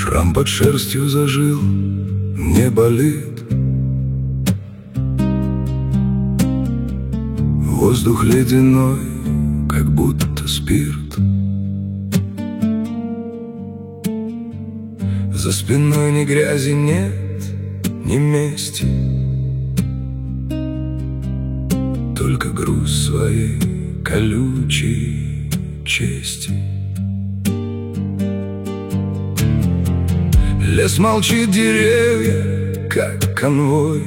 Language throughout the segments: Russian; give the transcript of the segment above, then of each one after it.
Шрам под шерстью зажил, не болит. Воздух ледяной, как будто спирт. За спиной ни грязи нет, ни мести, только груз своей колючей чести. Лес молчит, деревья, как конвой.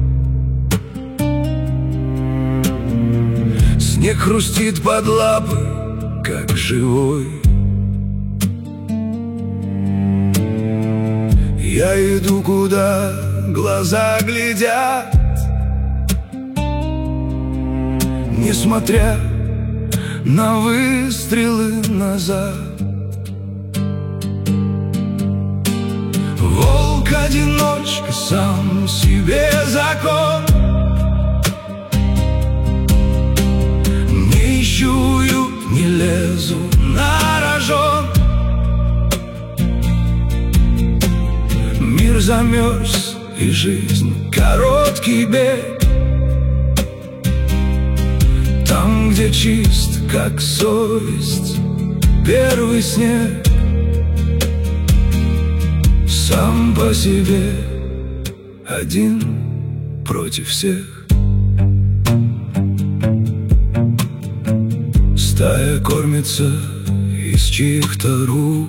Снег хрустит под лапы, как живой. Я иду, куда глаза глядят, несмотря на выстрелы назад. Волк-одиночка, сам себе закон. Не ищу уют, не лезу на рожон. Мир замерз, и жизнь короткий бег. Там, где чист, как совесть, первый снег. Сам по себе, один против всех. Стая кормится из чьих-то рук.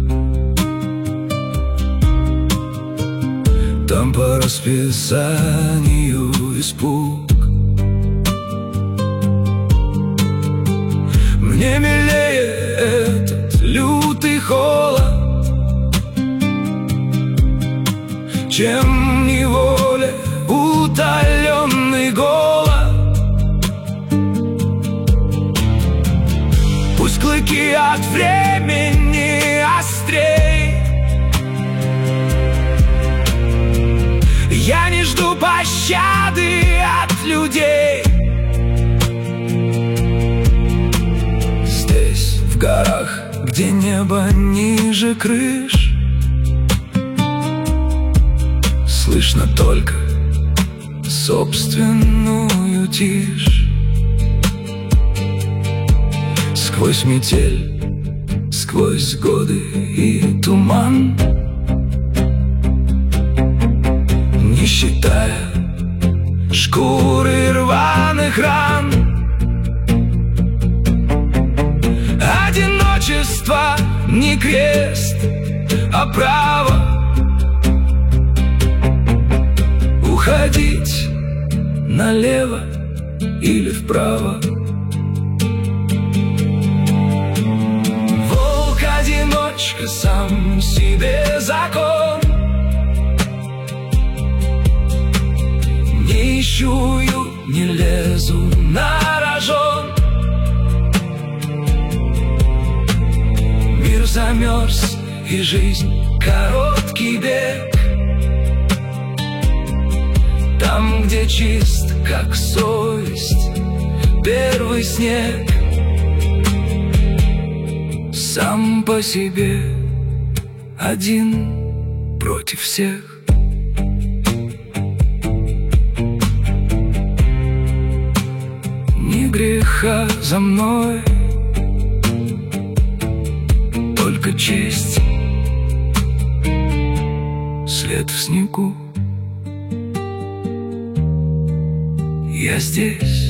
Там по расписанию испуг. Мне милее этот лютый холод, чем неволе утоленный голод. Пусть клыки от времени острей. Я не жду пощады от людей. Здесь, в горах, где небо ниже крыш, слышно только собственную тишь. Сквозь метель, сквозь годы и туман, не считая шкуры рваных ран. Одиночество не крест, а право уходить налево или вправо. Волк-одиночка, сам себе закон. Не ищу уют, не лезу на рожон. Мир замерз, и жизнь короткий бег. Там, где чист, как совесть, первый снег. Сам по себе, один против всех. Ни греха за мной, только честь, след в снегу. Я здесь.